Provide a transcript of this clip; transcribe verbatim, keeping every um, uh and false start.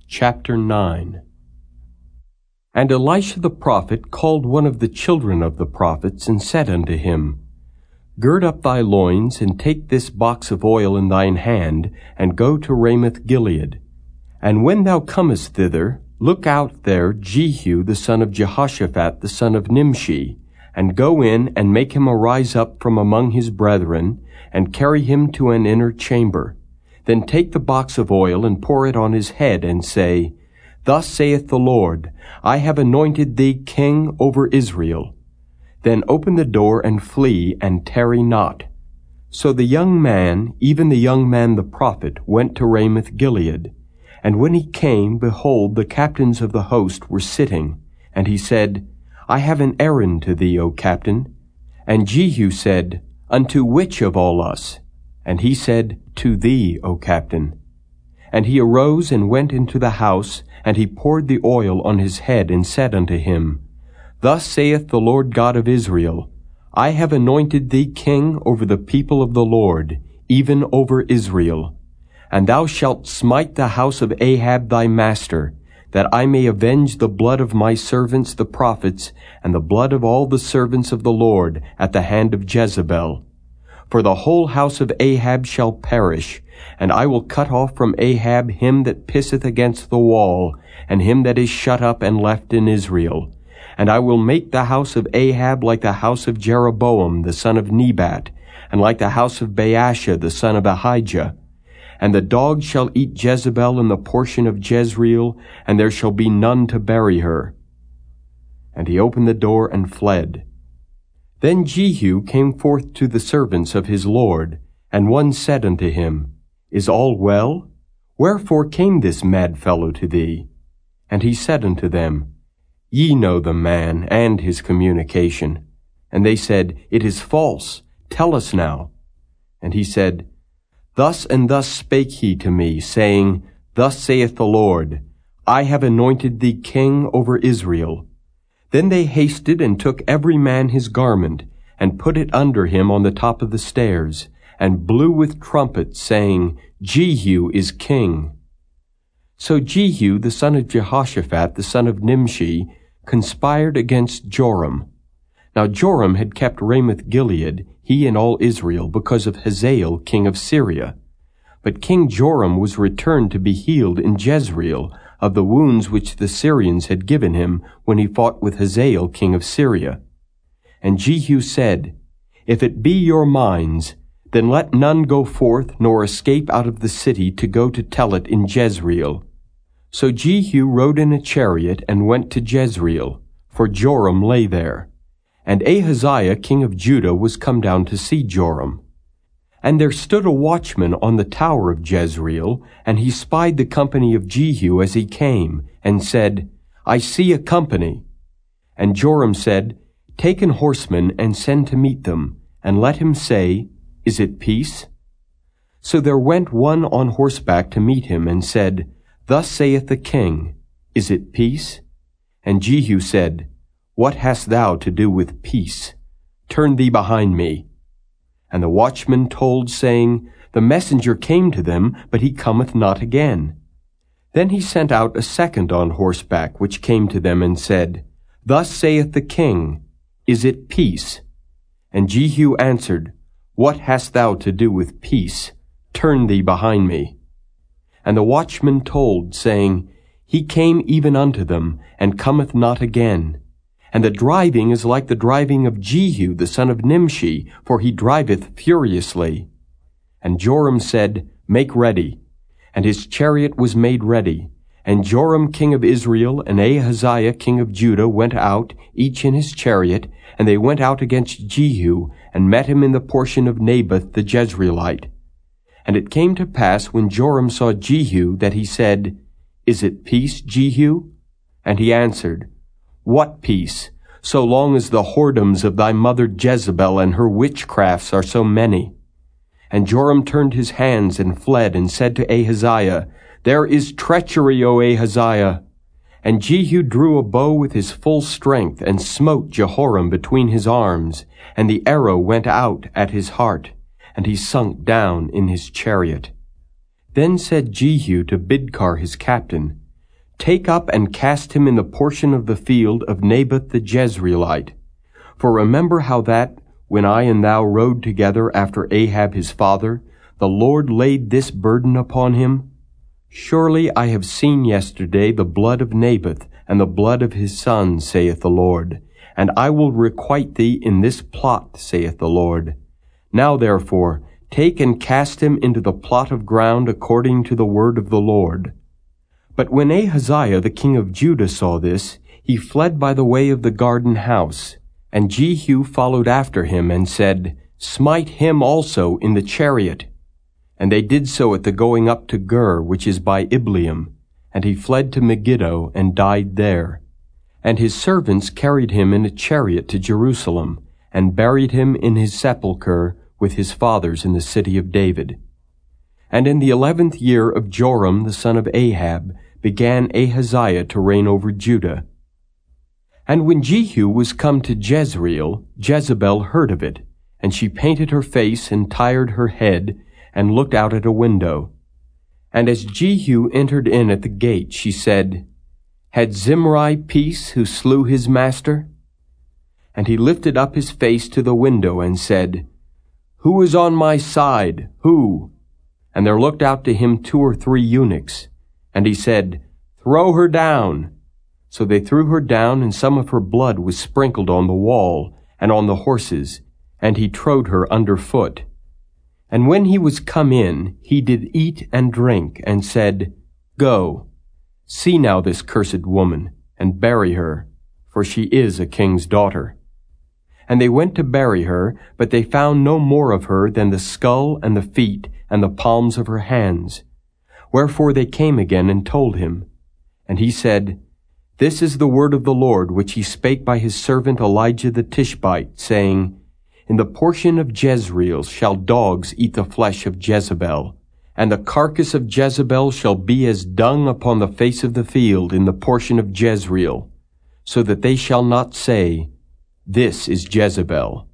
Chapter nine. And Elisha the prophet called one of the children of the prophets, and said unto him, Gird up thy loins, and take this box of oil in thine hand, and go to Ramoth-Gilead. And when thou comest thither, look out there Jehu the son of Jehoshaphat the son of Nimshi, and go in, and make him arise up from among his brethren, and carry him to an inner chamber. Then take the box of oil, and pour it on his head, and say, Thus saith the Lord, I have anointed thee king over Israel. Then open the door, and flee, and tarry not. So the young man, even the young man the prophet, went to Ramoth-Gilead. And when he came, behold, the captains of the host were sitting. And he said, I have an errand to thee, O captain. And Jehu said, Unto which of all us? And he said, To thee, O captain. And he arose and went into the house, and he poured the oil on his head, and said unto him, Thus saith the Lord God of Israel, I have anointed thee king over the people of the Lord, even over Israel. And thou shalt smite the house of Ahab thy master, that I may avenge the blood of my servants the prophets, and the blood of all the servants of the Lord at the hand of Jezebel. For the whole house of Ahab shall perish, and I will cut off from Ahab him that pisseth against the wall, and him that is shut up and left in Israel. And I will make the house of Ahab like the house of Jeroboam the son of Nebat, and like the house of Baasha the son of Ahijah. And the dog shall eat Jezebel in the portion of Jezreel, and there shall be none to bury her. And he opened the door and fled. Then Jehu came forth to the servants of his lord, and one said unto him, Is all well? Wherefore came this mad fellow to thee? And he said unto them, Ye know the man and his communication. And they said, It is false. Tell us now. And he said, Thus and thus spake he to me, saying, Thus saith the Lord, I have anointed thee king over Israel. Then they hasted and took every man his garment, and put it under him on the top of the stairs, and blew with trumpets, saying, Jehu is king. So Jehu the son of Jehoshaphat the son of Nimshi conspired against Joram. Now Joram had kept Ramoth-Gilead, he and all Israel, because of Hazael king of Syria. But King Joram was returned to be healed in Jezreel of the wounds which the Syrians had given him when he fought with Hazael king of Syria. And Jehu said, If it be your minds, then let none go forth nor escape out of the city to go to tell it in Jezreel. So Jehu rode in a chariot and went to Jezreel, for Joram lay there. And Ahaziah king of Judah was come down to see Joram. And there stood a watchman on the tower of Jezreel, and he spied the company of Jehu as he came, and said, I see a company. And Joram said, Take an horseman, and send to meet them, and let him say, Is it peace? So there went one on horseback to meet him, and said, Thus saith the king, Is it peace? And Jehu said, What hast thou to do with peace? Turn thee behind me. And the watchman told, saying, The messenger came to them, but he cometh not again. Then he sent out a second on horseback, which came to them, and said, Thus saith the king, Is it peace? And Jehu answered, What hast thou to do with peace? Turn thee behind me. And the watchman told, saying, He came even unto them, and cometh not again. And the driving is like the driving of Jehu the son of Nimshi, for he driveth furiously. And Joram said, Make ready. And his chariot was made ready. And Joram king of Israel and Ahaziah king of Judah went out, each in his chariot, and they went out against Jehu, and met him in the portion of Naboth the Jezreelite. And it came to pass, when Joram saw Jehu, that he said, Is it peace, Jehu? And he answered, What peace, so long as the whoredoms of thy mother Jezebel and her witchcrafts are so many? And Joram turned his hands and fled, and said to Ahaziah, There is treachery, O Ahaziah. And Jehu drew a bow with his full strength, and smote Jehoram between his arms, and the arrow went out at his heart, and he sunk down in his chariot. Then said Jehu to Bidkar his captain, Take up and cast him in the portion of the field of Naboth the Jezreelite. For remember how that, when I and thou rode together after Ahab his father, the Lord laid this burden upon him? Surely I have seen yesterday the blood of Naboth and the blood of his sons, saith the Lord, and I will requite thee in this plot, saith the Lord. Now therefore, take and cast him into the plot of ground according to the word of the Lord. But when Ahaziah the king of Judah saw this, he fled by the way of the garden house. And Jehu followed after him, and said, Smite him also in the chariot. And they did so at the going up to Gur, which is by Ibleam. And he fled to Megiddo, and died there. And his servants carried him in a chariot to Jerusalem, and buried him in his sepulchre with his fathers in the city of David. And in the eleventh year of Joram the son of Ahab began Ahaziah to reign over Judah. And when Jehu was come to Jezreel, Jezebel heard of it, and she painted her face and tired her head, and looked out at a window. And as Jehu entered in at the gate, she said, Had Zimri peace who slew his master? And he lifted up his face to the window and said, Who is on my side? Who? And there looked out to him two or three eunuchs. And he said, Throw her down. So they threw her down, and some of her blood was sprinkled on the wall, and on the horses, and he trode her under foot. And when he was come in, he did eat and drink, and said, Go, see now this cursed woman, and bury her, for she is a king's daughter. And they went to bury her, but they found no more of her than the skull and the feet and the palms of her hands. Wherefore they came again and told him. And he said, This is the word of the Lord, which he spake by his servant Elijah the Tishbite, saying, In the portion of Jezreel shall dogs eat the flesh of Jezebel, and the carcass of Jezebel shall be as dung upon the face of the field in the portion of Jezreel, so that they shall not say, This is Jezebel.